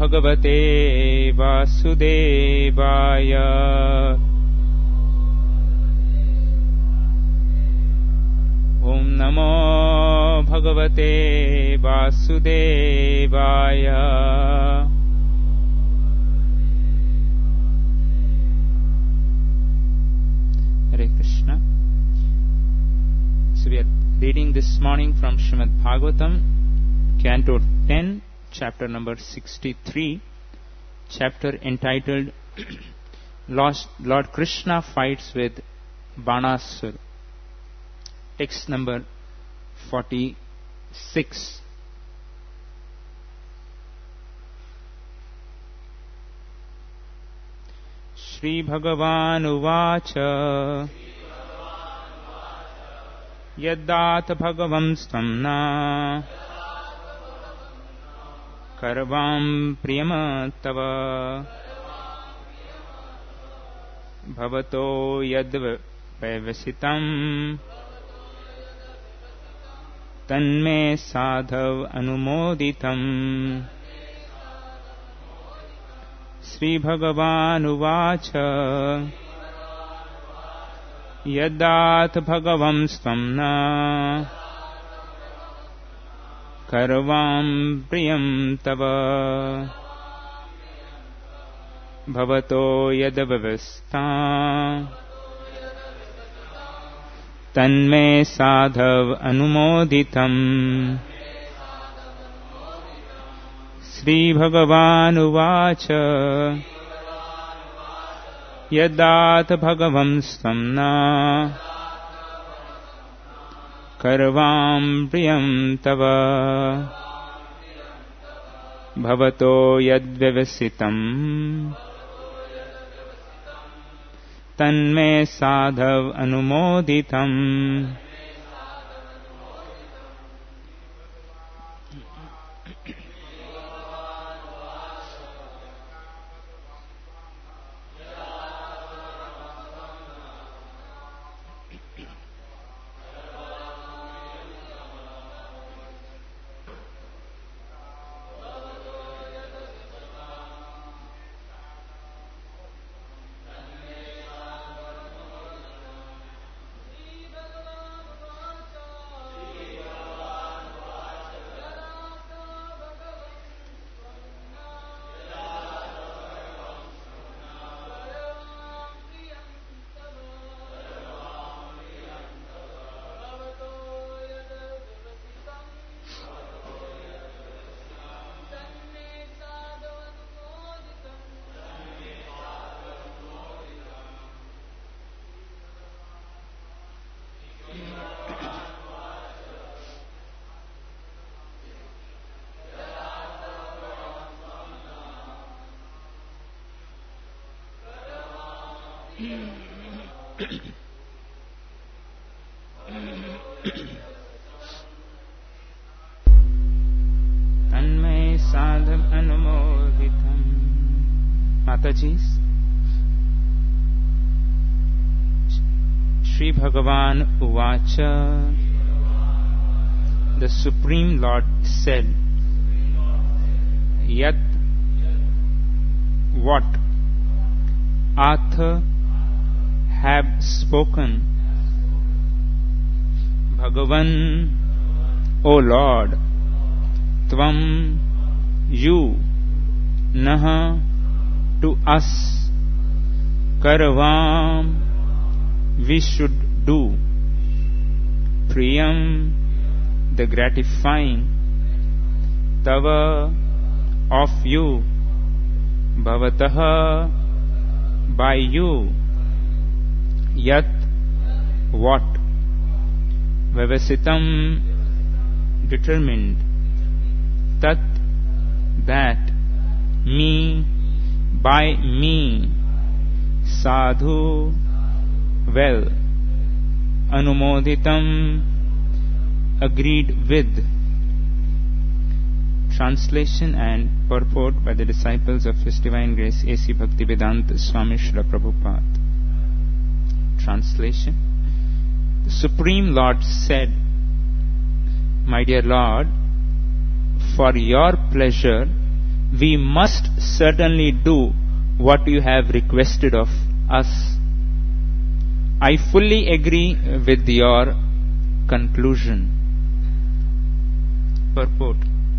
भगवते वासुदेवाय। ॐ नमो भगवते वासुदेवाय। Hare Krishna. So we are reading this morning from Srimad Bhagavatam, Canto 10, chapter number 63, chapter entitled Lord Krishna fights with Banasur. Text number 46. Shri Bhagavan Uvacha Yaddat Bhagavam Stamna Karvam Priyamatava Bhavato Yadvasitam Tanme Sadhav Anumoditam. Shri Bhagavan Uvacha Yaddat Bhagavam Stamna Karvam Priyam Tava Bhavato Yadavavasta Tanme Sadhav Anumoditam. Shri Bhagavan Uvacha Yaddat Bhagavam Stamna Karvam Priyam Tava Bhavato Yadvyavasitam Tanme Sadhav Anumoditam. Tanmay Sadhav Anumoditam. Mataji's Shri Bhagavan Uvacha. The Supreme Lord said, Yat what Atha have spoken, Bhagavan, O Lord, Tvam, you, Naha, to us, Karvam, we should do, Priyam, the gratifying, Tava, of you, Bhavataha, by you, Yat, what, Vavasitam, determined, Tat, that, me, by me, Sadhu, well, Anumoditam, agreed with. Translation and purport by the disciples of His Divine Grace A.C. Bhaktivedanta Swami Srila Prabhupada. Translation. The Supreme Lord said, My dear Lord, for your pleasure we must certainly do what you have requested of us. I fully agree with your conclusion. Purport.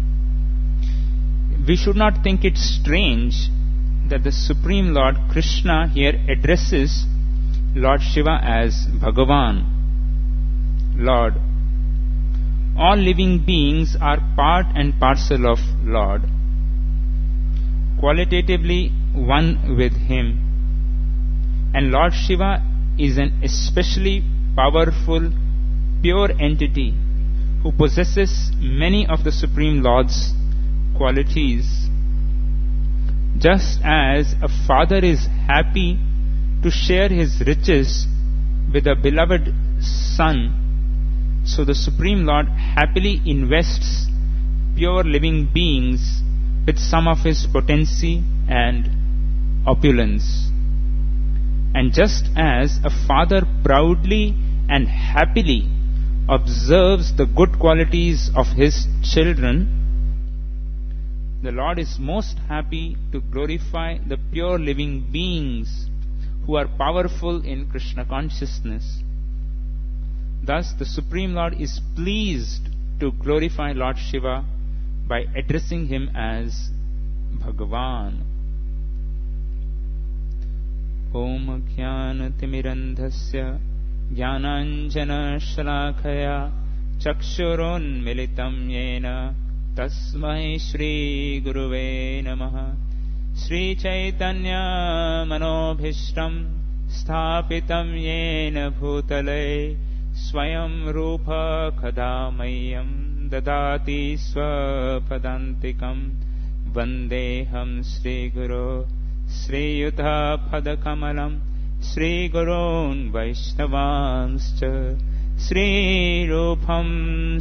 We should not think it strange that the Supreme Lord Krishna here addresses Lord Shiva as Bhagavan, Lord. All living beings are part and parcel of Lord, qualitatively one with Him. And Lord Shiva is an especially powerful, pure entity who possesses many of the Supreme Lord's qualities. Just as a father is happy to share his riches with a beloved son, so the Supreme Lord happily invests pure living beings with some of His potency and opulence. And just as a father proudly and happily observes the good qualities of his children, the Lord is most happy to glorify the pure living beings who are powerful in Krishna consciousness. Thus, the Supreme Lord is pleased to glorify Lord Shiva by addressing him as Bhagavan. Om Jnana Timirandhasya Jnananjana Shalakaya Chakshuron Militam Yena Tasmai Shri Guruve Namaha. Shri Chaitanya Manobhishtam Sthapitam Yena Bhutale Swayam Rupa Kadamayam Dadati Swapadantikam Vandeham Shri Guru Shri Yudha Padakamalam Shri Gurun Vaishnavanscha Shri Rupam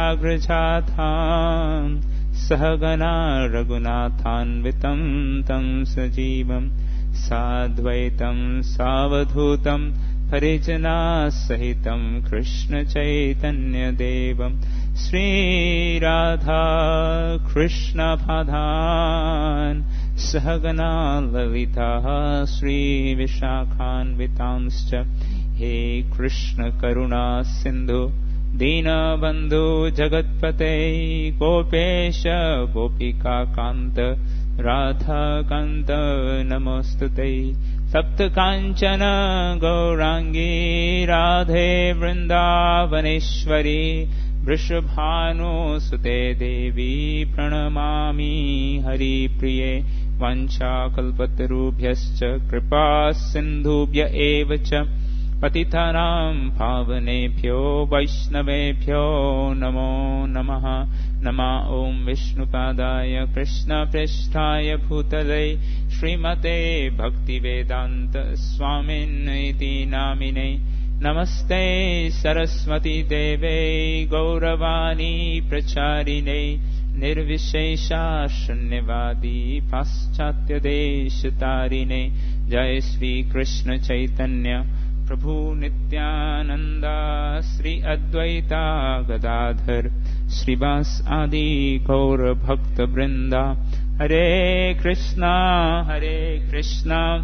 Sagrajatham Sahagana Raghunathanvitam Tam Sajivam Sadvaitam Savadhutam Parijana Sahitam Krishna Chaitanya Devam Shri Radha Krishna Padhan Sahagana Lalita Shri Vishakhanvitamscha. He Krishna Karuna Sindhu Dina Bandhu Jagatpate Gopesha Gopika Kanta Radha Kanta Namostute Sapta Kanchana Gaurangi Radhe Vrindavaneshwari Vrishabhanu Sute Devi Pranamami Hari Priye Vancha Kalpatarubhyascha Kripa Sindhubhya Evacha Patithanam Pavanebhyo Vaishnavebhyo Namo Namaha. Nama Om Vishnupadaya Krishna Pristhaya Bhutale Srimate Bhaktivedanta Swaminiti Namine. Namaste Saraswati Deve Gauravani Pracharine Nirvishesha Shunyavadi Paschatya Deshatarine. Jai Sri Krishna Chaitanya Prabhu Nityananda Sri Advaita Gadadhar Srivas Adi Gaura Bhakta Vrinda. Hare Krishna Krishna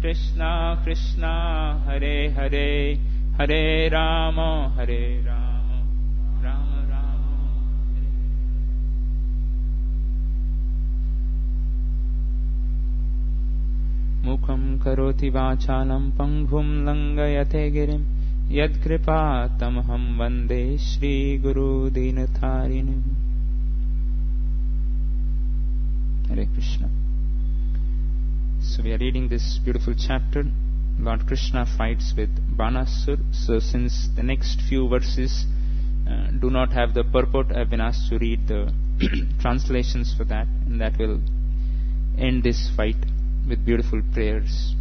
Krishna Hare Hare Hare Rama Rama Rama Hare. Mukham karoti vachalam panghum langayate girim yad kripa tamham vande Shri Guru Dinatharinam. Hare Krishna. So we are reading this beautiful chapter. Lord Krishna fights with Banasur. So since the next few verses do not have the purport, I have been asked to read the translations for that, and that will end this fight with beautiful prayers.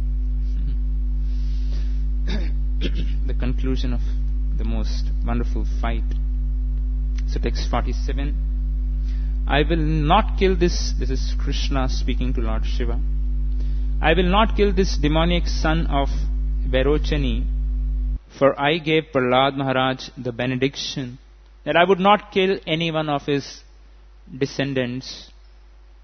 The conclusion of the most wonderful fight. So text 47. I will not kill this is Krishna speaking to Lord Shiva. I will not kill this demoniac son of Verochani, for I gave Prahlad Maharaj the benediction that I would not kill any one of his descendants.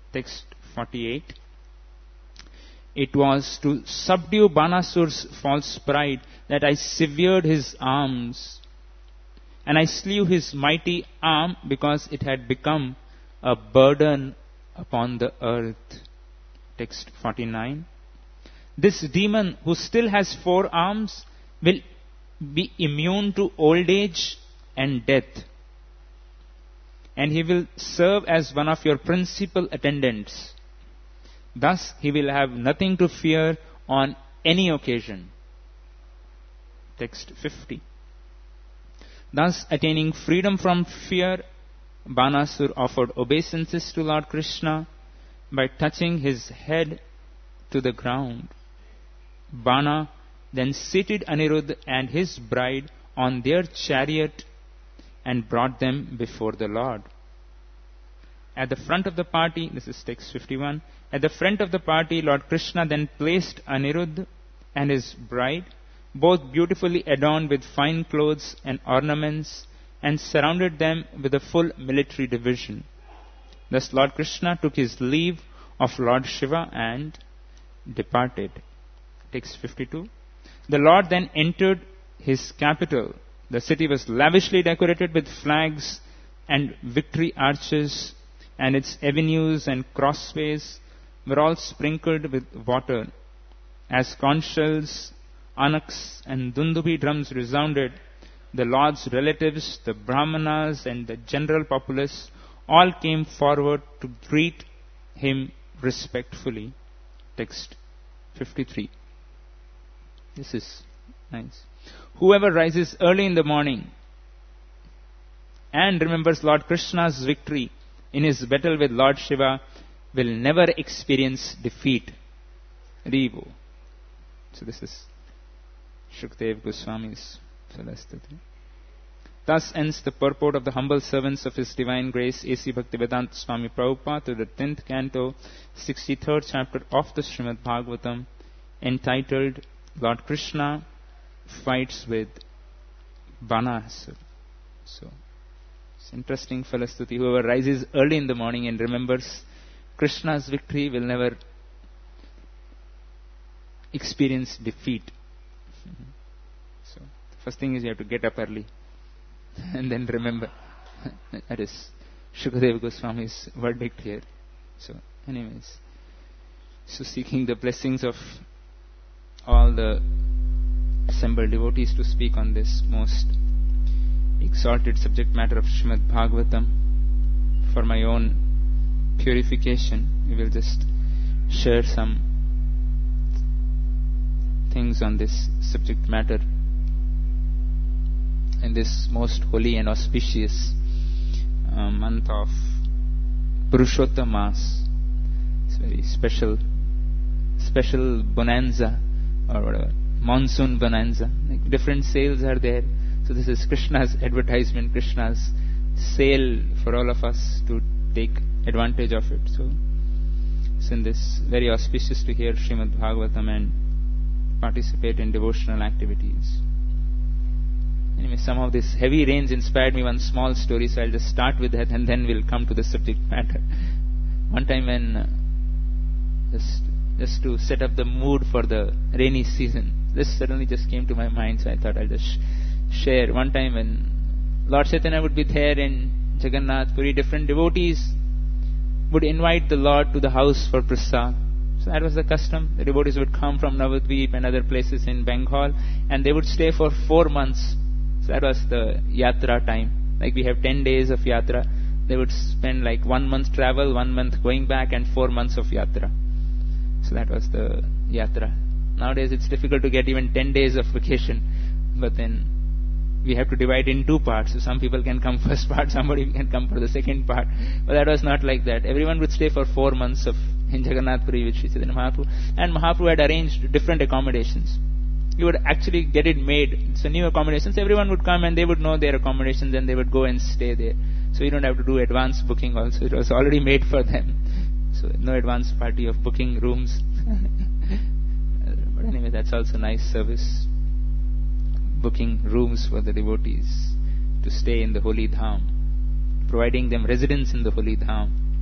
Text 48. It was to subdue Banasur's false pride that I severed his arms, and I slew his mighty arm because it had become a burden upon the earth. Text 49. This demon, who still has 4 arms, will be immune to old age and death, and he will serve as one of your principal attendants. Thus he will have nothing to fear on any occasion. Text 50. Thus, attaining freedom from fear, Banasur offered obeisances to Lord Krishna by touching his head to the ground. Bana then seated Aniruddha and his bride on their chariot and brought them before the Lord. At the front of the party, this is text 51, at the front of the party, Lord Krishna then placed Aniruddha and his bride, both beautifully adorned with fine clothes and ornaments, and surrounded them with a full military division. Thus Lord Krishna took his leave of Lord Shiva and departed. Text 52. The Lord then entered his capital. The city was lavishly decorated with flags and victory arches, and its avenues and crossways were all sprinkled with water. As conch shells, anaks, and dundubi drums resounded, the Lord's relatives, the Brahmanas, and the general populace all came forward to greet him respectfully. Text 53. This is nice. Whoever rises early in the morning and remembers Lord Krishna's victory in his battle with Lord Shiva will never experience defeat. Rivo. So this is Shukdev Goswami's Salastuti. Thus ends the purport of the humble servants of His Divine Grace A.C. Bhaktivedanta Swami Prabhupada to the 10th canto, 63rd chapter of the Srimad Bhagavatam, entitled Lord Krishna Fights with Banasur. So, it's interesting Falastuti. Whoever rises early in the morning and remembers Krishna's victory will never experience defeat. So, the first thing is you have to get up early and then remember. That is Shukadeva Goswami's verdict here. So, anyways, so seeking the blessings of all the assembled devotees to speak on this most exalted subject matter of Srimad Bhagavatam. For my own purification, we will just share some things on this subject matter in this most holy and auspicious month of Purushottam Mas. It's very special bonanza or whatever, monsoon bonanza. Like different sales are there. So this is Krishna's advertisement, Krishna's sale for all of us to take advantage of it. So it's in this very auspicious to hear Srimad Bhagavatam and participate in devotional activities. Anyway, somehow this heavy rains inspired me one small story, so I'll just start with that and then we'll come to the subject matter. One time when, just to set up the mood for the rainy season, this suddenly just came to my mind, so I thought I'll just share. One time when Lord Chaitanya would be there in Jagannath Puri, different devotees would invite the Lord to the house for prasad. So that was the custom. The devotees would come from Navadvip and other places in Bengal, and they would stay for 4 months. So that was the yatra time. Like we have 10 days of yatra. They would spend like 1 month travel, 1 month going back, and 4 months of yatra. So that was the yatra. Nowadays it's difficult to get even 10 days of vacation. But then we have to divide in 2 parts. So some people can come first part, somebody can come for the second part. But that was not like that. Everyone would stay for 4 months in Jagannath Puri with Sri Chaitanya Mahaprabhu. And Mahaprabhu had arranged different accommodations. You would actually get it made. So new accommodations, everyone would come and they would know their accommodations and they would go and stay there. So you don't have to do advance booking also. It was already made for them. So no advance party of booking rooms. But anyway, that's also nice service. Booking rooms for the devotees to stay in the holy dham, providing them residence in the holy dham.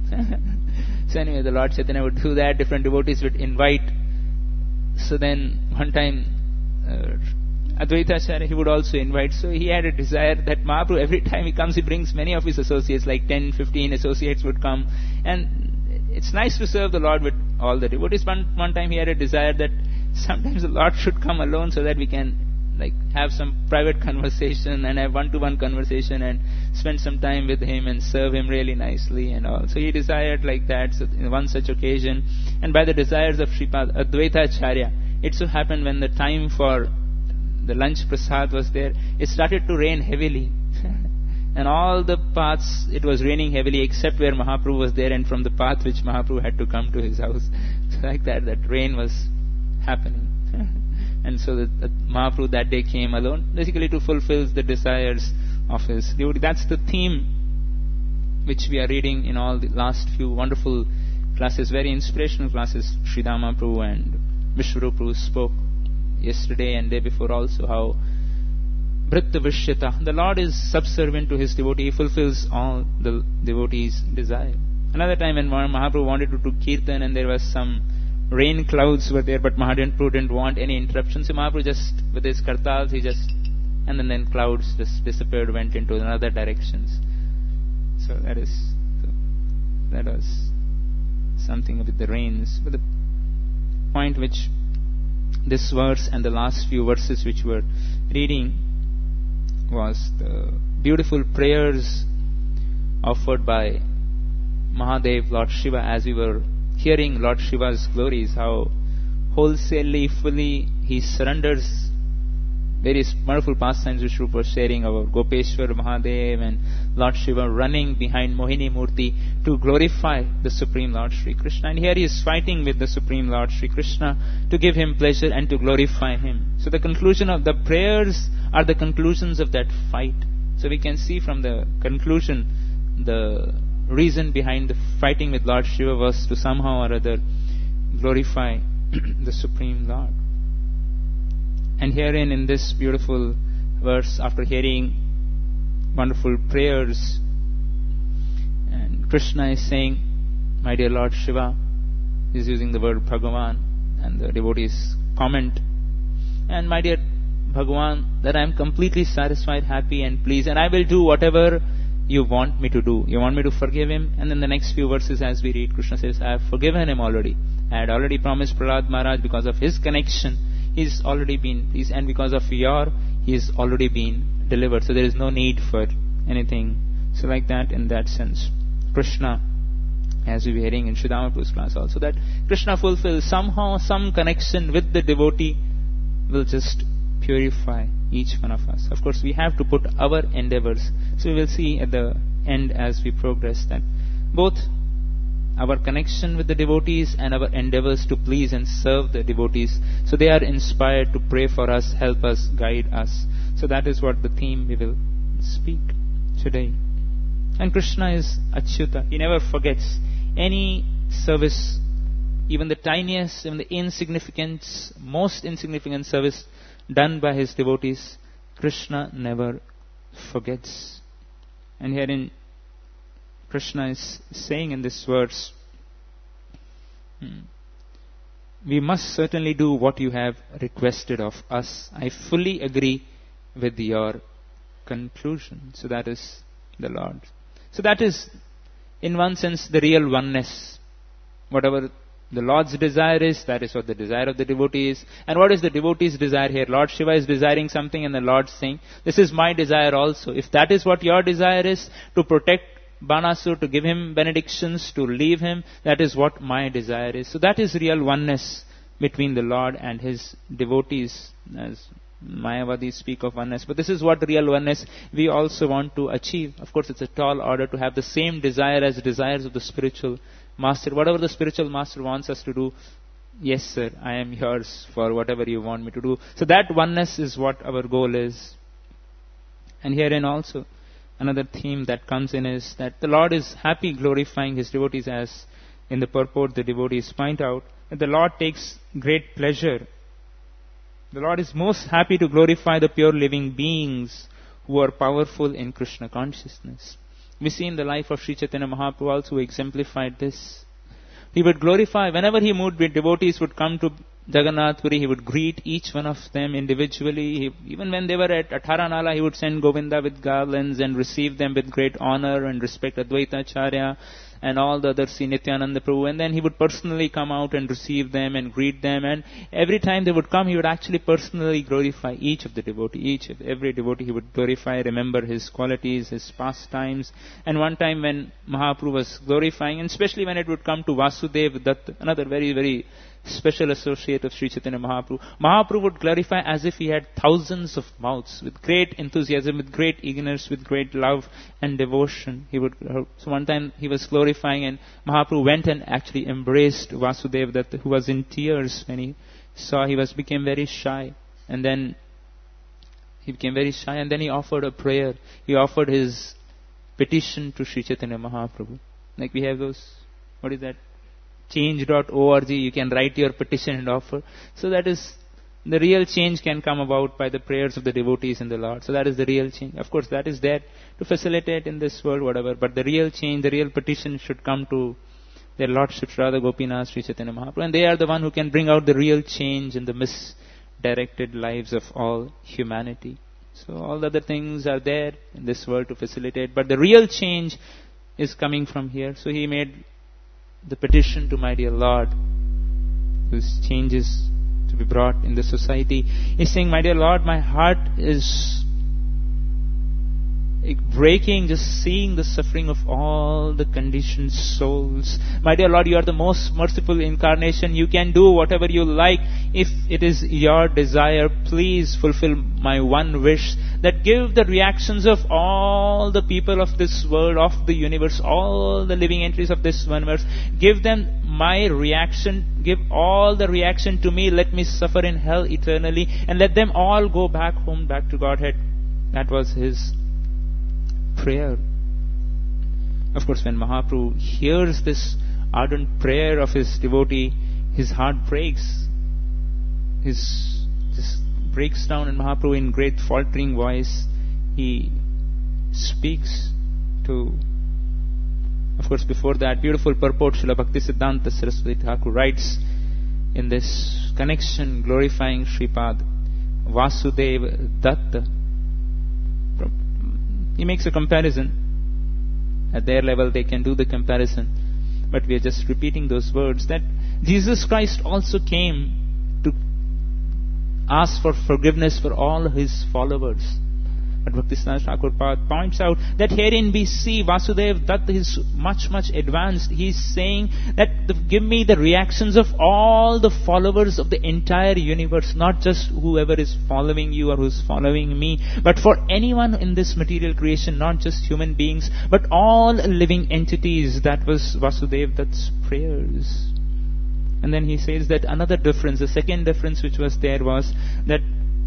So anyway, the Lord Chaitanya would do that. Different devotees would invite. So then one time Advaita Acharya, he would also invite. So he had a desire that Mahaprabhu, every time he comes, he brings many of his associates, like 10, 15 associates would come. And it's nice to serve the Lord with all the devotees. One time he had a desire that sometimes the Lord should come alone so that we can have some private conversation and have one-to-one conversation and spend some time with him and serve him really nicely and all. So he desired like that. So in one such occasion, and by the desires of Sripad Advaita Acharya, it so happened when the time for the lunch prasad was there, it started to rain heavily. And all the paths, it was raining heavily except where Mahaprabhu was there and from the path which Mahaprabhu had to come to his house. So like that rain was happening. And so the Mahaprabhu that day came alone, basically to fulfill the desires of his devotee. That's the theme which we are reading in all the last few wonderful classes, very inspirational classes. Sridhama Prabhu and Vishwarup Prabhu spoke yesterday and day before also how Vritta Vishyata, the Lord is subservient to his devotee, he fulfills all the devotee's desire. Another time when Mahaprabhu wanted to do kirtan and there was some rain clouds were there, but Mahaprabhu didn't want any interruption. So Mahaprabhu just, with his kartals, and then clouds just disappeared, went into another directions. So that was something with the rains. But the point which this verse and the last few verses which we were reading was the beautiful prayers offered by Mahadev, Lord Shiva, as we were hearing Lord Shiva's glories, how wholesalely, fully he surrenders various wonderful pastimes which we were sharing about Gopeshwar Mahadev and Lord Shiva running behind Mohini Murti to glorify the Supreme Lord Sri Krishna. And here he is fighting with the Supreme Lord Sri Krishna to give him pleasure and to glorify him. So the conclusion of the prayers are the conclusions of that fight. So we can see from the conclusion the reason behind the fighting with Lord Shiva was to somehow or other glorify the Supreme Lord. And herein in this beautiful verse, after hearing wonderful prayers, and Krishna is saying, my dear Lord Shiva, he is using the word Bhagavan, and the devotees comment, and my dear Bhagavan, that I am completely satisfied, happy and pleased, and I will do whatever you want me to do. You want me to forgive him? And then the next few verses as we read, Krishna says, I have forgiven him already. I had already promised Prahlad Maharaj, because of his connection, he's already been pleased, and because of your, he's already been delivered. So there is no need for anything. So like that, in that sense, Krishna, as we were hearing in Sridhama Prabhu's class also, that Krishna fulfills somehow some connection with the devotee will just purify each one of us. Of course, we have to put our endeavors. So we will see at the end as we progress that both our connection with the devotees and our endeavors to please and serve the devotees, so they are inspired to pray for us, help us, guide us. So that is what the theme we will speak today. And Krishna is Achyuta. He never forgets any service, even the tiniest, even the most insignificant service done by his devotees. Krishna never forgets. And herein Krishna is saying in this verse, we must certainly do what you have requested of us. I fully agree with your conclusion. So that is the Lord. So that is, in one sense, the real oneness. Whatever the Lord's desire is, that is what the desire of the devotee is. And what is the devotee's desire here? Lord Shiva is desiring something, and the Lord is saying, this is my desire also. If that is what your desire is, to protect Banasur, to give him benedictions, to leave him, that is what my desire is. So that is real oneness between the Lord and his devotees, as Mayavadis speak of oneness. But this is what real oneness we also want to achieve. Of course, it's a tall order to have the same desire as desires of the spiritual master. Whatever the spiritual master wants us to do, yes sir, I am yours for whatever you want me to do. So that oneness is what our goal is. And herein also, another theme that comes in is that the Lord is happy glorifying his devotees, as in the purport the devotees point out, that the Lord takes great pleasure. The Lord is most happy to glorify the pure living beings who are powerful in Krishna consciousness. We see in the life of Sri Chaitanya Mahaprabhu also who exemplified this. He would glorify, whenever he moved, devotees would come to Jagannath Puri, he would greet each one of them individually. Even when they were at Atharanala, he would send Govinda with garlands and receive them with great honor and respect. Advaita Acharya and all the others, Sri Nityananda Prabhu. And then he would personally come out and receive them and greet them. And every time they would come, he would actually personally glorify each of the devotees. Every devotee he would glorify, remember his qualities, his pastimes. And one time when Mahaprabhu was glorifying, and especially when it would come to Vasudeva Dutt, another very, very special associate of Sri Chaitanya Mahaprabhu, Mahaprabhu would glorify as if he had thousands of mouths, with great enthusiasm, with great eagerness, with great love and devotion. So one time he was glorifying, and Mahaprabhu went and actually embraced Vasudeva Dutt, who was in tears when he saw. He became very shy, and then he offered a prayer. He offered his petition to Sri Chaitanya Mahaprabhu. Like we have those, what is that? Change.org, you can write your petition and offer. So that is, the real change can come about by the prayers of the devotees in the Lord. So that is the real change. Of course, that is there to facilitate in this world, whatever. But the real change, the real petition should come to their Lordship, Radha Gopinath, Sri Chaitanya Mahaprabhu. And they are the one who can bring out the real change in the misdirected lives of all humanity. So all the other things are there in this world to facilitate. But the real change is coming from here. So he made the petition to my dear Lord, whose changes to be brought in the society. He's saying, my dear Lord, my heart is breaking just seeing the suffering of all the conditioned souls. My dear Lord, you are the most merciful incarnation. You can do whatever you like. If it is your desire, please fulfill my one wish, that give the reactions of all the people of this world, of the universe, all the living entities of this universe. Give them my reaction. Give all the reaction to me. Let me suffer in hell eternally, and let them all go back home, back to Godhead. That was his prayer. Of course, when Mahaprabhu hears this ardent prayer of his devotee, his heart breaks. Just breaks down, and Mahaprabhu, in great faltering voice, he speaks to. Of course, before that, beautiful purport Srila Bhaktisiddhanta Saraswati Thakur writes in this connection, glorifying Shripad, Vasudeva Dutt. He makes a comparison. At their level, they can do the comparison. But we are just repeating those words, that Jesus Christ also came to ask for forgiveness for all his followers. But Bhaktisiddhanta Thakur points out that herein we see Vasudeva Dutt is much, much advanced. He is saying that give me the reactions of all the followers of the entire universe, not just whoever is following you or who is following me, but for anyone in this material creation, not just human beings, but all living entities. That was Vasudeva Dutt's prayers. And then he says that another difference, the second difference which was there, was that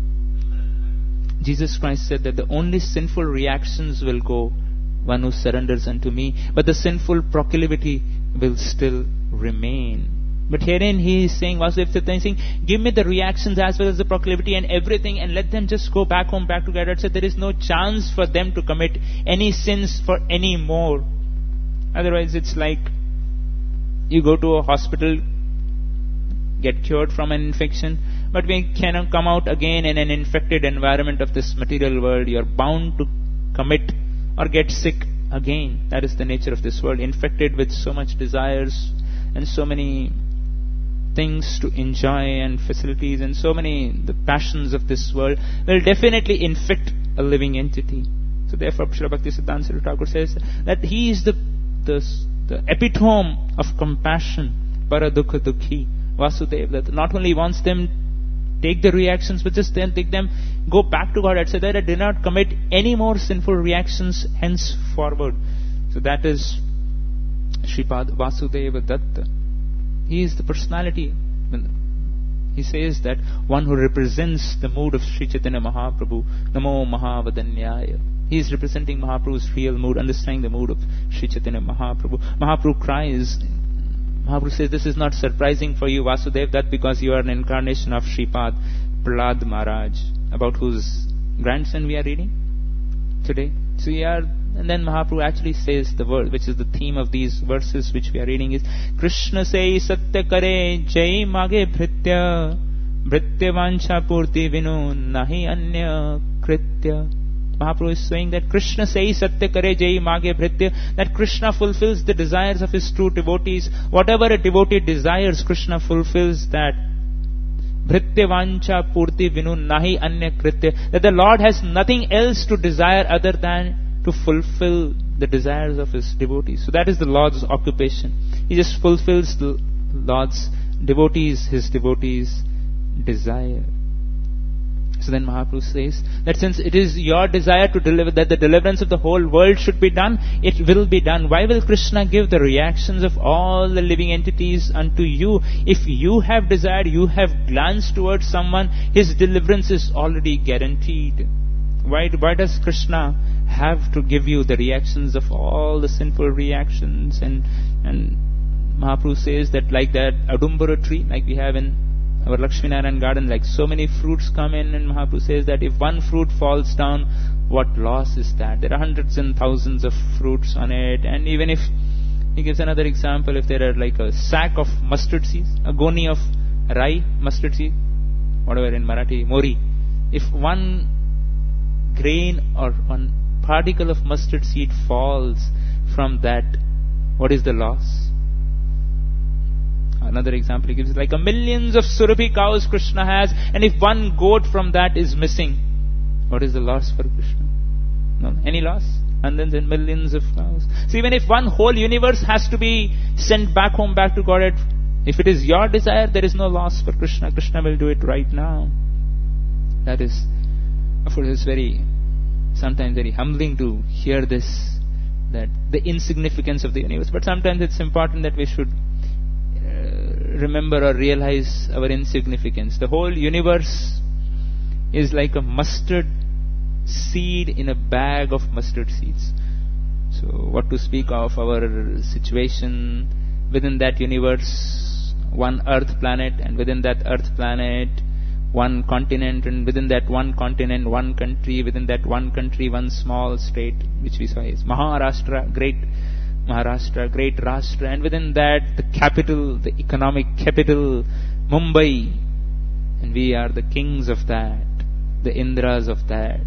Jesus Christ said that the only sinful reactions will go, one who surrenders unto me, but the sinful proclivity will still remain. But herein he is saying, Vasudeva Chaitanya is saying, give me the reactions as well as the proclivity and everything, and let them just go back home, back together. So there is no chance for them to commit any sins for any more. Otherwise it's like you go to a hospital, get cured from an infection, but we cannot come out again in an infected environment of this material world. You are bound to commit or get sick again. That is the nature of this world, infected with so much desires and so many things to enjoy and facilities, and so many the passions of this world will definitely infect a living entity. So therefore Srila Bhaktisiddhanta Saraswati Thakur says that he is the epitome of compassion, Paradukha Dukhi, Vasudeva, that not only wants them take the reactions, but just then take them, go back to God, etc., that do not commit any more sinful reactions henceforward. So that is Shripad Vasudeva Dutt. He is the personality. He says that one who represents the mood of Sri Chaitanya Mahaprabhu, Namo Mahavadanyaya. He is representing Mahaprabhu's real mood, understanding the mood of Sri Chaitanya Mahaprabhu. Mahaprabhu cries. Mahaprabhu says, this is not surprising for you, Vasudeva Dutt, because you are an incarnation of Shripad Prahlad Maharaj, about whose grandson we are reading today. So you are And then Mahaprabhu actually says the word, which is the theme of these verses which we are reading, is Krishna say satya kare jai mage bhritya bhritya vancha purti vinu nahi anya kritya. Mahaprabhu is saying that Krishna says satya kare jai mage bhritya, that Krishna fulfills the desires of his true devotees. Whatever a devotee desires, Krishna fulfills that. Bhritya vancha purti vinu nahi anya kritya, that the Lord has nothing else to desire other than to fulfill the desires of his devotees. So that is the Lord's occupation. He just fulfills the Lord's devotees, his devotees' desire. So then Mahaprabhu says that since it is your desire to deliver, that the deliverance of the whole world should be done, it will be done. Why will Krishna give the reactions of all the living entities unto you? If you have desired, you have glanced towards someone, his deliverance is already guaranteed. Why does Krishna have to give you the reactions of all the sinful reactions? And Mahaprabhu says that like that Adumbara tree, like we have in our Lakshminarayan garden, like so many fruits come in, and Mahaprabhu says that if one fruit falls down, what loss is that? There are hundreds and thousands of fruits on it. And even if, he gives another example, if there are like a sack of mustard seeds, a goni of rai, mustard seed, whatever in Marathi, mori, if one grain or one particle of mustard seed falls from that, what is the loss? Another example he gives is like a millions of Surabhi cows Krishna has, and if one goat from that is missing, what is the loss for Krishna? No, any loss? And then millions of cows. So even if one whole universe has to be sent back home, back to Godhead, if it is your desire, there is no loss for Krishna. Krishna will do it right now. That is, of course, it's sometimes very humbling to hear this, that the insignificance of the universe. But sometimes it's important that we should remember or realize our insignificance. The whole universe is like a mustard seed in a bag of mustard seeds. So what to speak of our situation within that universe, one earth planet, and within that earth planet, one continent, and within that one continent, one country, within that one country, one small state, which we saw is Maharashtra, great Rashtra, and within that the capital, the economic capital, Mumbai, and we are the kings of that, the Indras of that.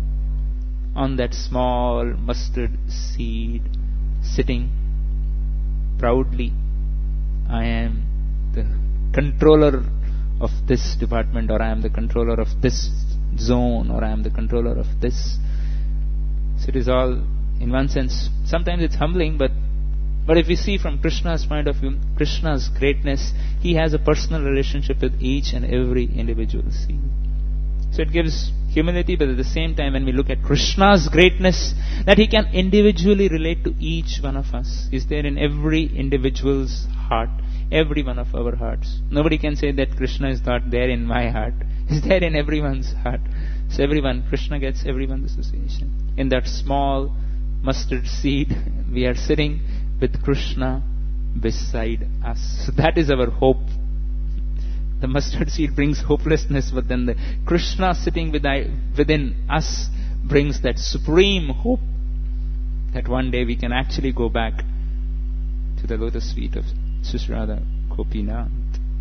On that small mustard seed, sitting proudly, I am the controller of this department, or I am the controller of this zone, or I am the controller of this. So it is all, in one sense, sometimes it's humbling, but if we see from Krishna's point of view, Krishna's greatness, he has a personal relationship with each and every individual seed. So it gives humility, but at the same time, when we look at Krishna's greatness, that he can individually relate to each one of us. He's there in every individual's heart, every one of our hearts. Nobody can say that Krishna is not there in my heart. He's there in everyone's heart. So Krishna gets everyone's association. In that small mustard seed, we are sitting with Krishna beside us. So that is our hope. The mustard seed brings hopelessness, but then the Krishna sitting within us brings that supreme hope that one day we can actually go back to the lotus feet of Sister Radha Gopinath.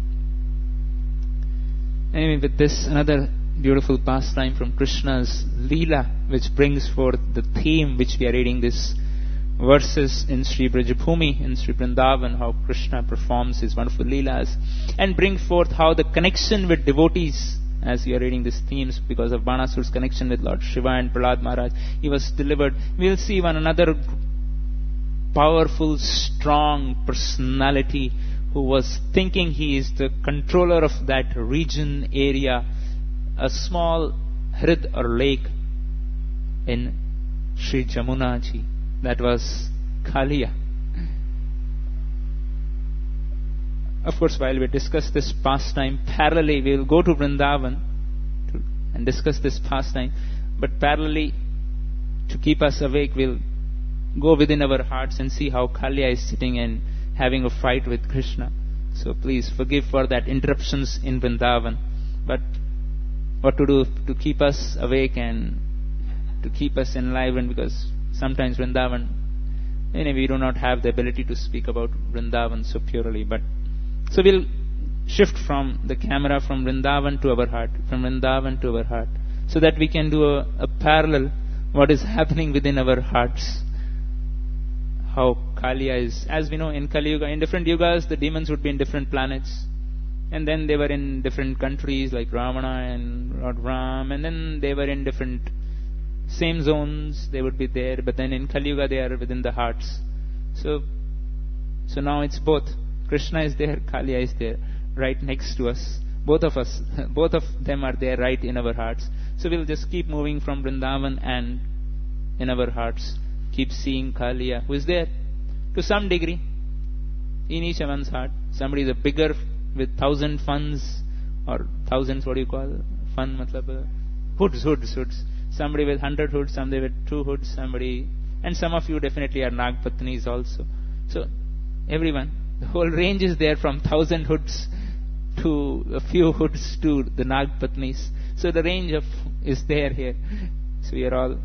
Anyway, with this, another beautiful pastime from Krishna's Leela, which brings forth the theme which we are reading this verses in Sri Brajabhumi, in Sri Vrindavan, how Krishna performs his wonderful Leelas, and bring forth how the connection with devotees, as we are reading these themes, because of Banasura's connection with Lord Shiva and Prahlad Maharaj, he was delivered. We will see one another powerful, strong personality who was thinking he is the controller of that region, area, a small hrid or lake in Sri Jamunaji. That was Kaliya. Of course, while we discuss this pastime, parallelly we will go to Vrindavan and discuss this pastime, but parallelly, to keep us awake, we'll go within our hearts and see how Kaliya is sitting and having a fight with Krishna. So please forgive for that interruptions in Vrindavan. But what to do to keep us awake and to keep us enlivened, because sometimes Vrindavan, we do not have the ability to speak about Vrindavan so purely, but so we'll shift from the camera from Vrindavan to our heart, from Vrindavan to our heart, so that we can do a parallel what is happening within our hearts. How Kaliya is, as we know, in Kali Yuga, in different yugas, the demons would be in different planets. And then they were in different countries like Ravana and Lord Ram, and then they were in different same zones, they would be there, but then in Kali Yuga they are within the hearts. So now it's both. Krishna is there, Kaliya is there, right next to us. Both of us, both of them are there right in our hearts. So we'll just keep moving from Vrindavan, and in our hearts keep seeing Kaliya, who is there to some degree in each one's heart. Somebody is a bigger with 1,000 funds, or thousands, what do you call fun, matlab, hoods. Somebody with 100 hoods, somebody with 2 hoods, somebody, and some of you definitely are Nagpatnis also. So everyone, the whole range is there from 1,000 hoods to a few hoods to the Nagpatnis. So the range is there here. So we are all.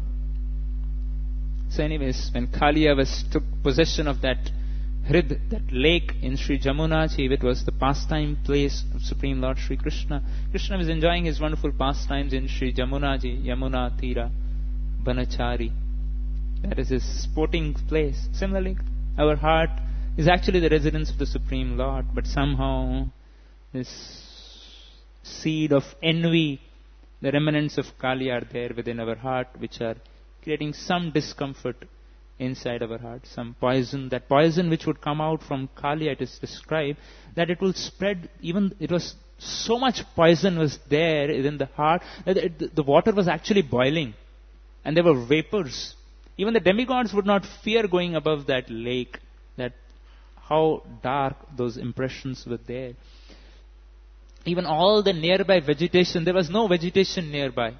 So anyways, when Kaliya took possession of that Hrid, that lake in Sri Jamunaji, it was the pastime place of Supreme Lord Sri Krishna. Krishna was enjoying his wonderful pastimes in Sri Jamunaji, Yamuna Tira, Banachari. That is his sporting place. Similarly, our heart is actually the residence of the Supreme Lord, but somehow this seed of envy, the remnants of Kali are there within our heart, which are creating some discomfort inside our heart, some poison. That poison which would come out from Kali, it is described that it will spread. Even it was so much poison was there in the heart that the water was actually boiling, and there were vapors. Even the demigods would not fear going above that lake. That how dark those impressions were there. Even all the nearby vegetation, there was no vegetation nearby.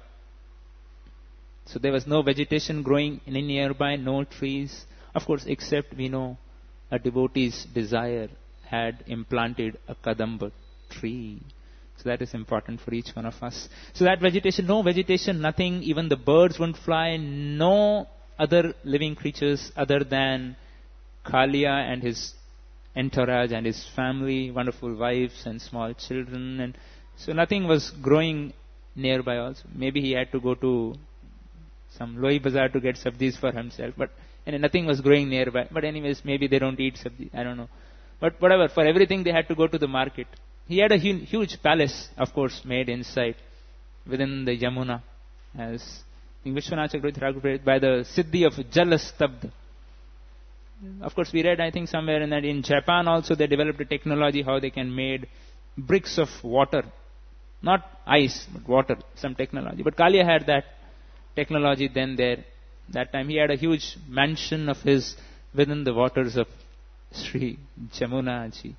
So there was no vegetation growing any nearby, no trees. Of course, except we know a devotee's desire had implanted a Kadamba tree. So that is important for each one of us. So that vegetation, no vegetation, nothing, even the birds wouldn't fly, no other living creatures other than Kaliya and his entourage and his family, wonderful wives and small children. And so nothing was growing nearby also. Maybe he had to go to some Loi Bazaar to get sabjis for himself, but nothing was growing nearby. But anyways, maybe they don't eat sabji, I don't know. But whatever, for everything they had to go to the market. He had a huge palace, of course, made inside, within the Yamuna, as Vishwanath Chakravarti by the Siddhi of Jalastabd. Of course, we read, I think, somewhere in that in Japan also they developed a technology how they can make bricks of water. Not ice, but water, some technology. But Kaliya had that technology then there. That time he had a huge mansion of his within the waters of Sri Jamunaji.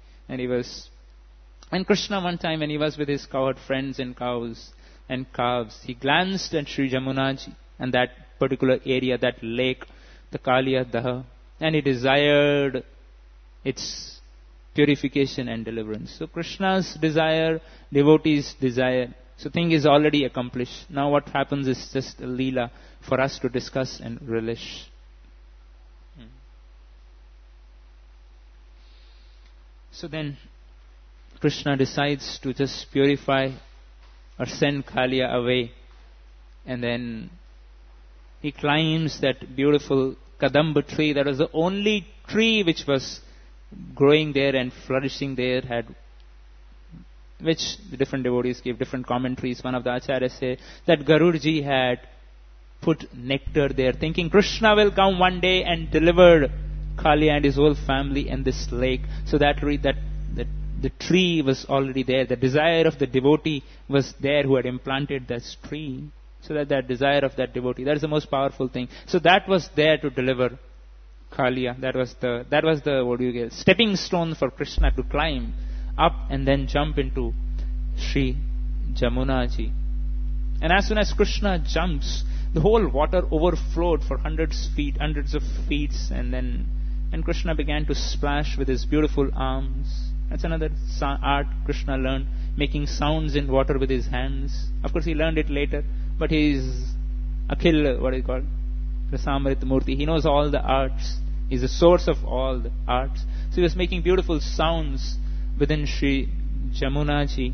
And Krishna one time when he was with his cowherd friends and cows and calves, he glanced at Sri Jamunaji and that particular area, that lake, the Kaliya Daha, and he desired its purification and deliverance. So Krishna's desire, devotee's desire. So thing is already accomplished. Now what happens is just a leela for us to discuss and relish. So then Krishna decides to just purify or send Kaliya away. And then he climbs that beautiful Kadamba tree. That was the only tree which was growing there and flourishing there, which the different devotees gave different commentaries. One of the acharyas say that Garudji had put nectar there, thinking Krishna will come one day and deliver Kaliya and his whole family in this lake. So that the tree was already there. The desire of the devotee was there who had implanted this tree. So that desire of that devotee, that is the most powerful thing. So that was there to deliver Kaliya. That was the stepping stone for Krishna to climb up and then jump into Sri Jamunaji. And as soon as Krishna jumps, the whole water overflowed for hundreds of feet, and Krishna began to splash with his beautiful arms. That's another art Krishna learned, making sounds in water with his hands. Of course, he learned it later, but he's Akhil, Rasamrit Murti. He knows all the arts. He's the source of all the arts. So he was making beautiful sounds within Sri Jamunaji.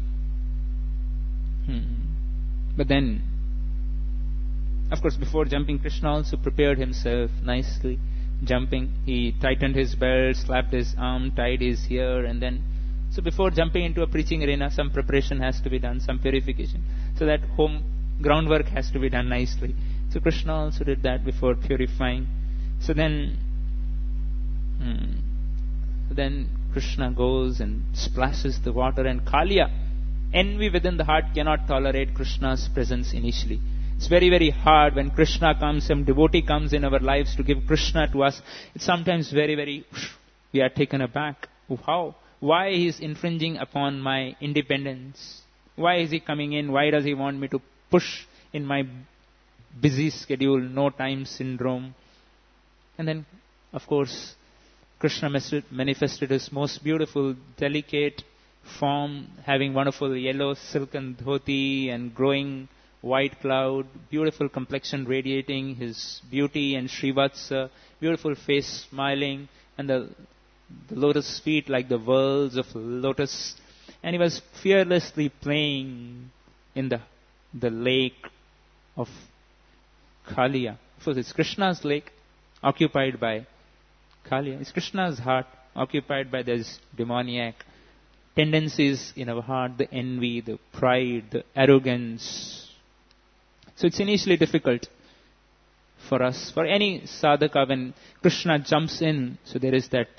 But then, of course, before jumping, Krishna also prepared himself nicely. Jumping, he tightened his belt, slapped his arm, tied his ear, and then, so before jumping into a preaching arena, some preparation has to be done, some purification. So that home groundwork has to be done nicely. So Krishna also did that before purifying. So then Krishna goes and splashes the water, and Kaliya, envy within the heart, cannot tolerate Krishna's presence initially. It's very, very hard when Krishna comes, some devotee comes in our lives to give Krishna to us. It's sometimes very, very, we are taken aback. How? Why he is infringing upon my independence? Why is he coming in? Why does he want me to push in my busy schedule, no time syndrome? And then, of course, Krishna manifested his most beautiful, delicate form, having wonderful yellow silken dhoti and growing white cloud, beautiful complexion radiating his beauty and Srivatsa, beautiful face smiling, and the lotus feet like the whorls of lotus. And he was fearlessly playing in the lake of Kaliya. Of course, it's Krishna's lake, occupied by Kaliya. It's Krishna's heart, occupied by these demoniac tendencies in our heart, the envy, the pride, the arrogance. So it's initially difficult for us, for any sadhaka, when Krishna jumps in. So there is that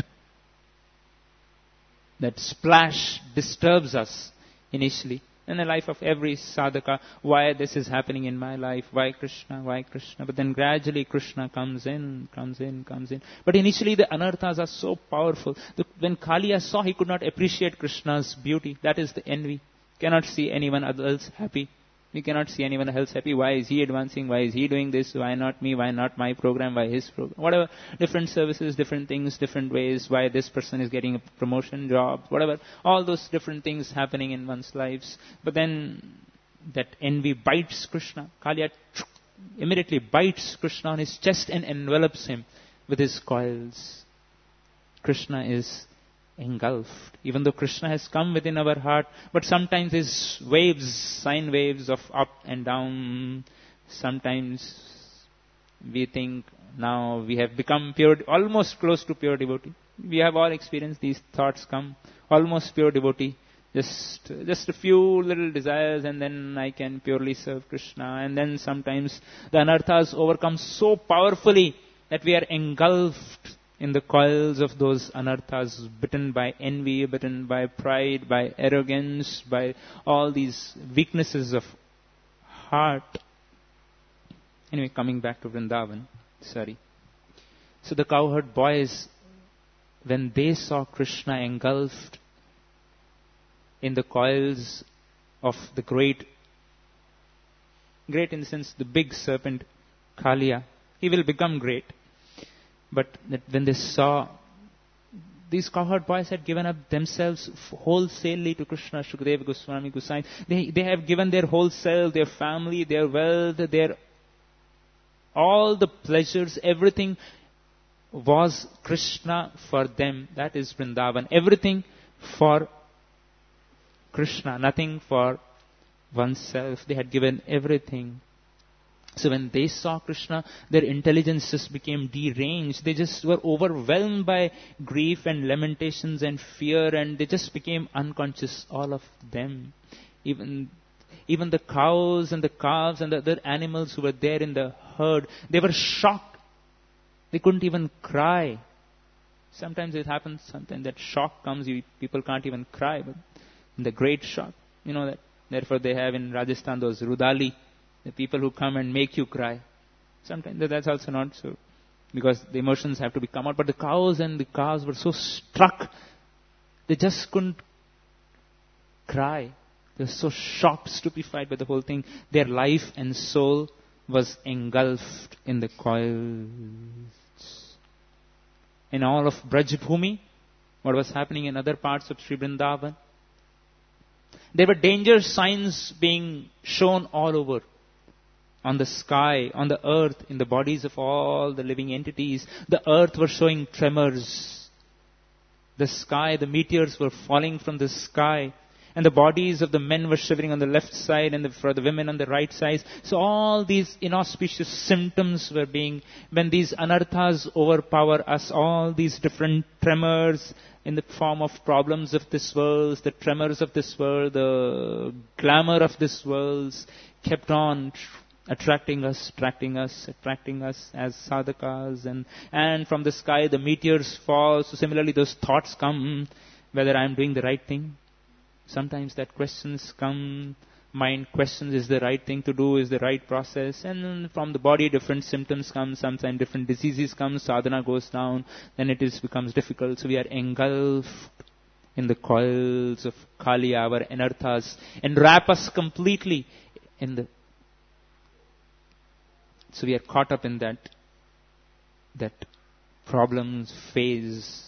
splash disturbs us initially. In the life of every sadhaka, why this is happening in my life, why Krishna? But then gradually Krishna comes in. But initially the anarthas are so powerful. When Kaliya saw, he could not appreciate Krishna's beauty. That is the envy. Cannot see anyone else happy. We cannot see anyone else happy. Why is he advancing? Why is he doing this? Why not me? Why not my program? Why his program? Whatever. Different services, different things, different ways. Why this person is getting a promotion, job, whatever. All those different things happening in one's lives. But then that envy bites Krishna. Kaliya immediately bites Krishna on his chest and envelops him with his coils. Krishna is engulfed. Even though Krishna has come within our heart, but sometimes his waves, sine waves of up and down, sometimes we think now we have become pure, almost close to pure devotee. We have all experienced these thoughts come, almost pure devotee. Just a few little desires and then I can purely serve Krishna. And then sometimes the anarthas overcome so powerfully that we are engulfed in the coils of those anarthas, bitten by envy, bitten by pride, by arrogance, by all these weaknesses of heart. Anyway, coming back to Vrindavan. So the cowherd boys, when they saw Krishna engulfed in the coils of the great in the sense, the big serpent, Kaliya, he will become great. But when they saw, these cowherd boys had given up themselves wholesalely to Krishna, Shukadeva Goswami Gosai. They have given their whole self, their family, their wealth, all the pleasures, everything was Krishna for them. That is Vrindavan. Everything for Krishna, nothing for oneself. They had given everything. So when they saw Krishna, their intelligence just became deranged. They just were overwhelmed by grief and lamentations and fear, and they just became unconscious, all of them. Even the cows and the calves and the other animals who were there in the herd, they were shocked. They couldn't even cry. Sometimes it happens, sometimes that shock comes, people can't even cry, but in the great shock, that. Therefore they have in Rajasthan those Rudali, the people who come and make you cry. Sometimes that's also not so, because the emotions have to be come out. But the cows and the calves were so struck, they just couldn't cry. They were so shocked, stupefied by the whole thing. Their life and soul was engulfed in the coils. In all of Brajbhumi, what was happening in other parts of Sri Vrindavan, there were danger signs being shown all over. on the sky, on the earth, in the bodies of all the living entities. The earth was showing tremors. The sky, the meteors were falling from the sky. And the bodies of the men were shivering on the left side and for the women on the right side. So all these inauspicious symptoms were being, when these anarthas overpower us, all these different tremors in the form of problems of this world, the tremors of this world, the glamour of this world kept on attracting us as sadhakas. And from the sky the meteors fall. So similarly those thoughts come, whether I am doing the right thing. Sometimes that questions come, mind questions, is the right thing to do, is the right process. And from the body different symptoms come, sometimes different diseases come, sadhana goes down, then becomes difficult. So we are engulfed in the coils of Kali, our anarthas, and wrap us completely so we are caught up in that problems phase.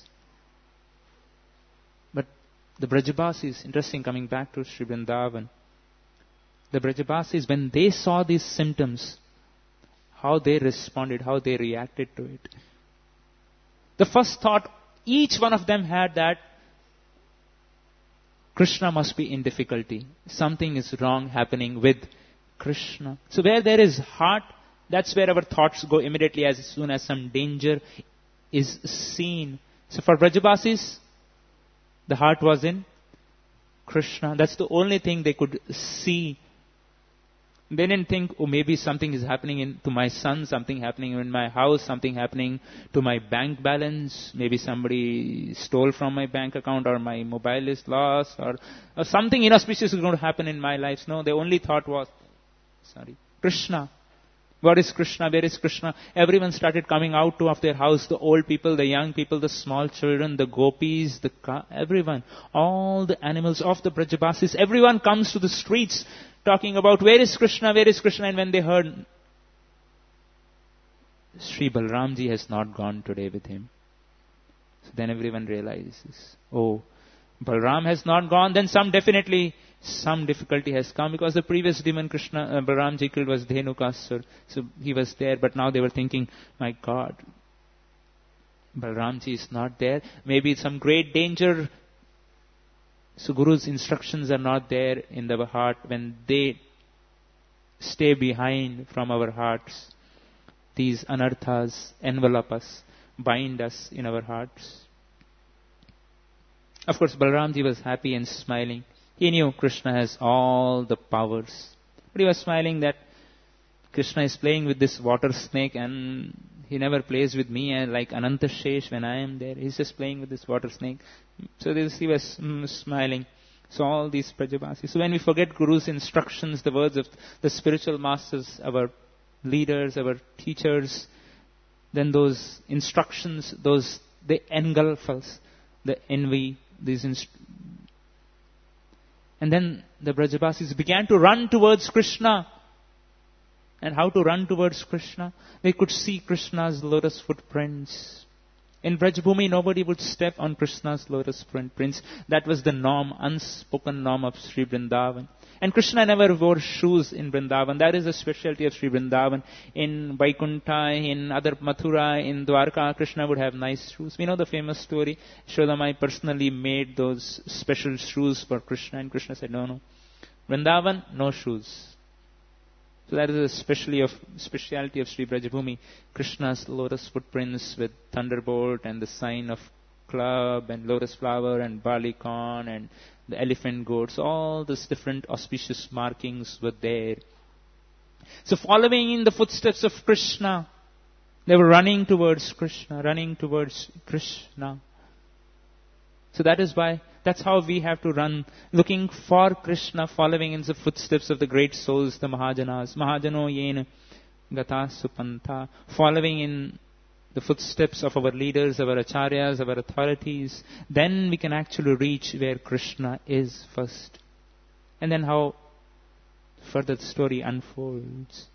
But the Brajabasis, interesting, coming back to Sri Vrindavan, the Brajabasis, when they saw these symptoms, how they responded, how they reacted to it. The first thought, each one of them had that Krishna must be in difficulty. Something is wrong happening with Krishna. So where there is heart, that's where our thoughts go immediately as soon as some danger is seen. So for Brajabasis, the heart was in Krishna. That's the only thing they could see. They didn't think, oh, maybe something is happening to my son, something happening in my house, something happening to my bank balance. Maybe somebody stole from my bank account, or my mobile is lost, or something inauspicious is going to happen in my life. No, the only thought was, Krishna. What is Krishna? Where is Krishna? Everyone started coming out of their house. The old people, the young people, the small children, the gopis, everyone. All the animals of the Brajabasis. Everyone comes to the streets talking about where is Krishna, where is Krishna. And when they heard Sri Balramji has not gone today with him. So then everyone realizes, oh, Balram has not gone, then some difficulty has come, because the previous demon Balramji killed was Dhenukasur. So he was there, but now they were thinking, my God, Balramji is not there. Maybe some great danger. So Guru's instructions are not there in our heart. When they stay behind from our hearts, these anarthas envelop us, bind us in our hearts. Of course, Balramji was happy and smiling. He knew Krishna has all the powers. But he was smiling that Krishna is playing with this water snake, and he never plays with me like Anantashesh when I am there. He's just playing with this water snake. So he was smiling. So all these Brajabasis. So when we forget Guru's instructions, the words of the spiritual masters, our leaders, our teachers, then those instructions, they engulf us. The envy, and then the Brajabasis began to run towards Krishna. And how to run towards Krishna? They could see Krishna's lotus footprints. In Brajbhumi, nobody would step on Krishna's lotus footprints. That was the norm, unspoken norm of Sri Vrindavan. And Krishna never wore shoes in Vrindavan. That is the specialty of Sri Vrindavan. In Vaikuntha, in other Mathura, in Dwarka, Krishna would have nice shoes. We know the famous story. Shodamai personally made those special shoes for Krishna, and Krishna said, no. Vrindavan, no shoes. So that is a specialty of Sri Brajabhumi. Krishna's lotus footprints with thunderbolt and the sign of club and lotus flower and barley corn and the elephant goats. All these different auspicious markings were there. So following in the footsteps of Krishna, they were running towards Krishna. So that's how we have to run, looking for Krishna, following in the footsteps of the great souls, the Mahajanas. Mahajano yena gata supantha. Following in the footsteps of our leaders, our acharyas, our authorities. Then we can actually reach where Krishna is first. And then how further the story unfolds.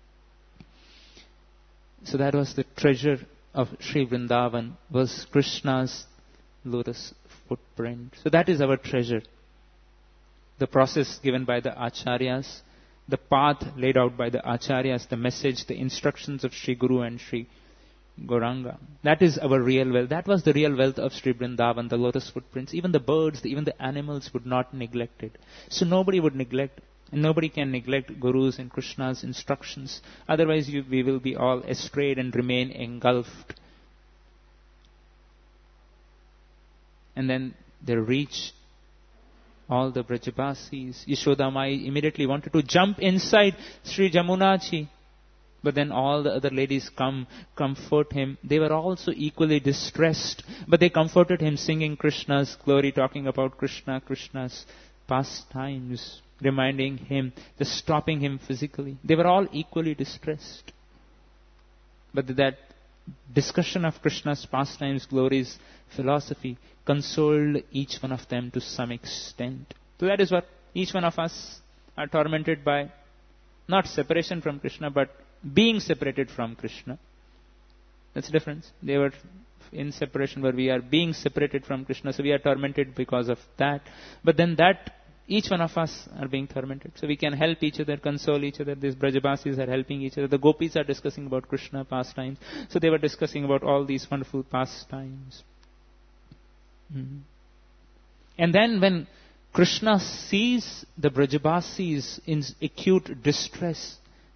So that was the treasure of Sri Vrindavan, was Krishna's lotus footprint. So that is our treasure. The process given by the acharyas, the path laid out by the acharyas, the message, the instructions of Sri Guru and Sri Gauranga. That is our real wealth. That was the real wealth of Sri Vrindavan, the lotus footprints. Even the birds, even the animals would not neglect it. So nobody would neglect, and nobody can neglect Guru's and Krishna's instructions. Otherwise we will be all estrayed and remain engulfed. And then they reach all the Brajabasis. Yashodamai immediately wanted to jump inside Sri Jamunaji. But then all the other ladies comfort him. They were also equally distressed. But they comforted him, singing Krishna's glory, talking about Krishna's pastimes, reminding him, just stopping him physically. They were all equally distressed. But that discussion of Krishna's pastimes, glories, philosophy, consoled each one of them to some extent. So that is what each one of us are tormented by. Not separation from Krishna, but being separated from Krishna. That's the difference. They were in separation, where we are being separated from Krishna, so we are tormented because of that. But then that, each one of us are being tormented. So we can help each other, console each other. These Brajabasis are helping each other. The gopis are discussing about Krishna pastimes. So they were discussing about all these wonderful pastimes. And then when Krishna sees the Brajabasis in acute distress,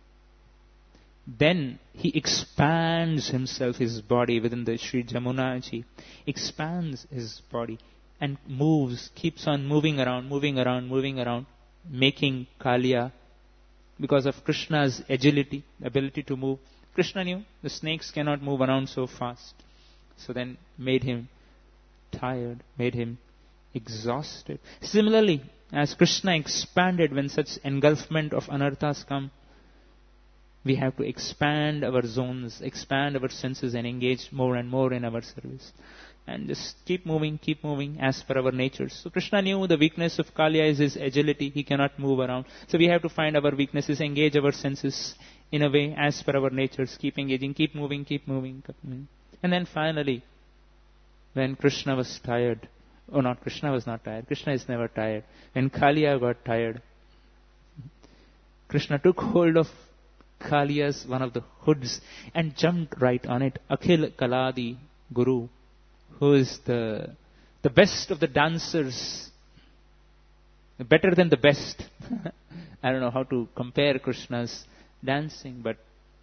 then he expands himself, his body within the Sri Jamunaji, expands his body and moves, keeps on moving around, making Kaliya, because of Krishna's agility, ability to move. Krishna knew the snakes cannot move around so fast. So then made him tired, made him exhausted. Similarly, as Krishna expanded, when such engulfment of anarthas come, we have to expand our zones, expand our senses, and engage more and more in our service. And just keep moving as per our natures. So Krishna knew the weakness of Kaliya is his agility. He cannot move around. So we have to find our weaknesses, engage our senses in a way as per our natures. Keep engaging, keep moving. And then finally, when Krishna was tired, Krishna was not tired. Krishna is never tired. When Kaliya got tired, Krishna took hold of Kaliya's one of the hoods and jumped right on it. Akhil Kaladi Guru, who is the best of the dancers, better than the best. I don't know how to compare Krishna's dancing, but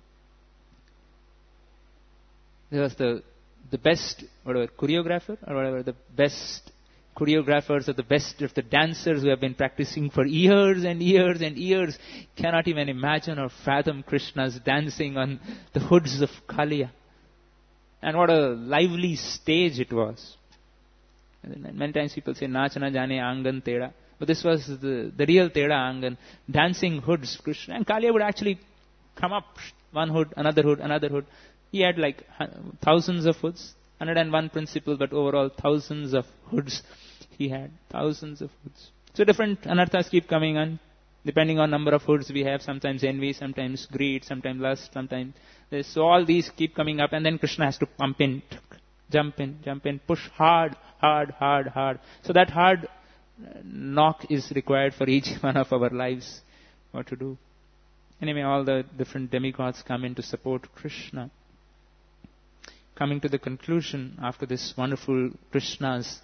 there was the best choreographer, or whatever, the best choreographers, or the best of the dancers who have been practicing for years and years cannot even imagine or fathom Krishna's dancing on the hoods of Kaliya. And what a lively stage it was. And many times people say, Nach na jane angan teda. But this was the real teda angan. Dancing hoods, Krishna. And Kaliya would actually come up, one hood, another hood. He had like thousands of hoods. 101 principles, but overall thousands of hoods he had. Thousands of hoods. So different anarthas keep coming on. Depending on number of hoods we have, sometimes envy, sometimes greed, sometimes lust, sometimes this. So all these keep coming up, and then Krishna has to pump in, jump in, push hard. So that hard knock is required for each one of our lives, what to do. Anyway, all the different demigods come in to support Krishna. Coming to the conclusion, after this wonderful Krishna's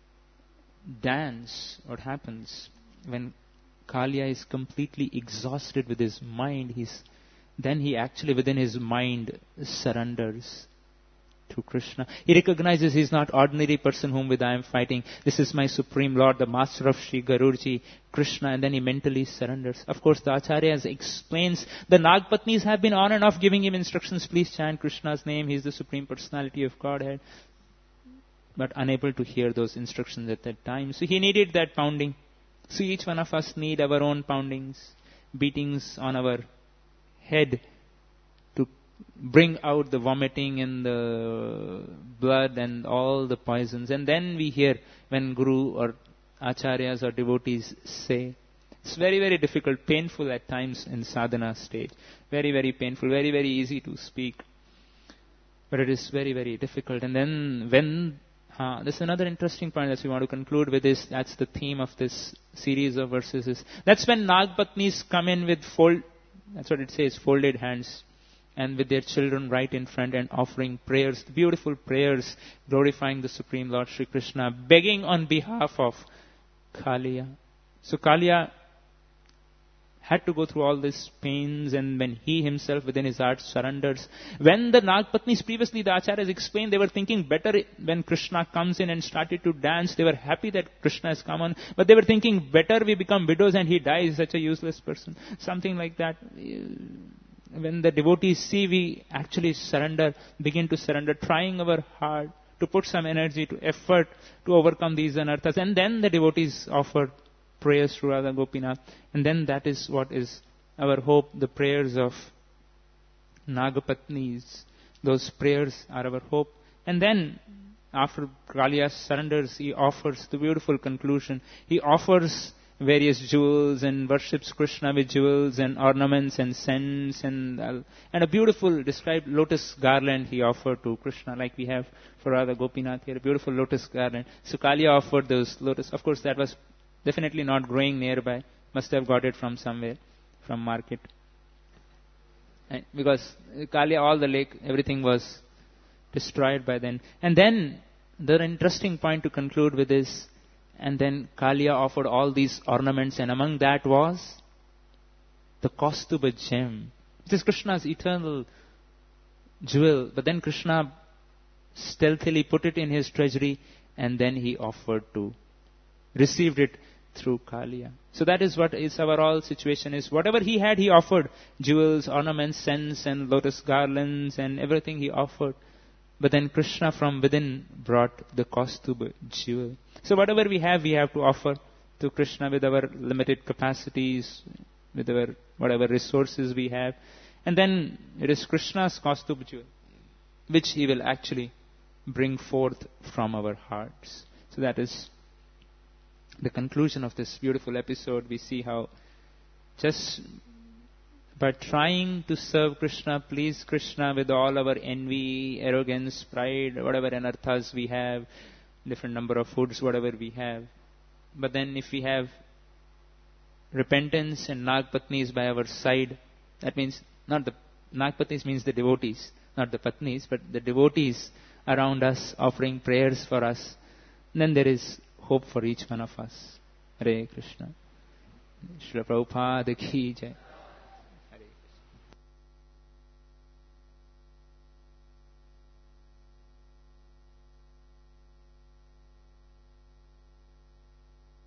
dance, what happens when Kaliya is completely exhausted with his mind, then he actually within his mind surrenders to Krishna. He recognizes he is not ordinary person whom with I am fighting. This is my Supreme Lord, the Master of Sri Garurji, Krishna, and then he mentally surrenders. Of course, the Acharyas explains the Nagpatnis have been on and off giving him instructions, please chant Krishna's name, he is the Supreme Personality of Godhead, but unable to hear those instructions at that time. So he needed that pounding. So each one of us need our own poundings, beatings on our head to bring out the vomiting and the blood and all the poisons. And then we hear when Guru or Acharyas or devotees say. It's very, very difficult, painful at times in sadhana stage. Very, very painful, very, very easy to speak. But it is very, very difficult. And then when This is another interesting point that we want to conclude with this. That's the theme of this series of verses. That's when Nagpatnis come in with that's what it says, folded hands, and with their children right in front and offering prayers, beautiful prayers, glorifying the Supreme Lord Shri Krishna, begging on behalf of Kaliya. So Kaliya had to go through all these pains, and when he himself within his heart surrenders. When the Nagpatnis, previously the Acharyas explained, they were thinking better when Krishna comes in and started to dance. They were happy that Krishna has come on, but they were thinking better we become widows and he dies, such a useless person. Something like that. When the devotees see we actually surrender, begin to surrender, trying our hard to put some energy, to effort to overcome these anarthas, and then the devotees offer prayers to Radha Gopinath, and then that is what is our hope. The prayers of Nagapatnis, those prayers are our hope. And then after Kaliya surrenders, he offers the beautiful conclusion. He offers various jewels and worships Krishna with jewels and ornaments and scents and a beautiful described lotus garland he offered to Krishna, like we have for Radha Gopinath here, a beautiful lotus garland. So Kaliya offered those lotus. Of course, that was definitely not growing nearby. Must have got it from somewhere, from market. And because Kaliya, all the lake, everything was destroyed by then. And then the interesting point to conclude with is, and then Kaliya offered all these ornaments, and among that was the Kaustuba gem, which is Krishna's eternal jewel. But then Krishna stealthily put it in his treasury, and then he received it through Kaliya. So that is what is our all situation is. Whatever he had, he offered. Jewels, ornaments, scents, and lotus garlands, and everything he offered. But then Krishna from within brought the Kaustuba jewel. So whatever we have to offer to Krishna with our limited capacities, with our whatever resources we have. And then it is Krishna's Kaustuba jewel, which he will actually bring forth from our hearts. So that is the conclusion of this beautiful episode. We see how just by trying to serve Krishna, please Krishna with all our envy, arrogance, pride, whatever anarthas we have, different number of foods, whatever we have. But then if we have repentance and Nagpatnis by our side, that means not the Nagpatnis means the devotees, not the Patnis, but the devotees around us offering prayers for us, then there is hope for each one of us. Hare Krishna. Srila Prabhupada ki jai.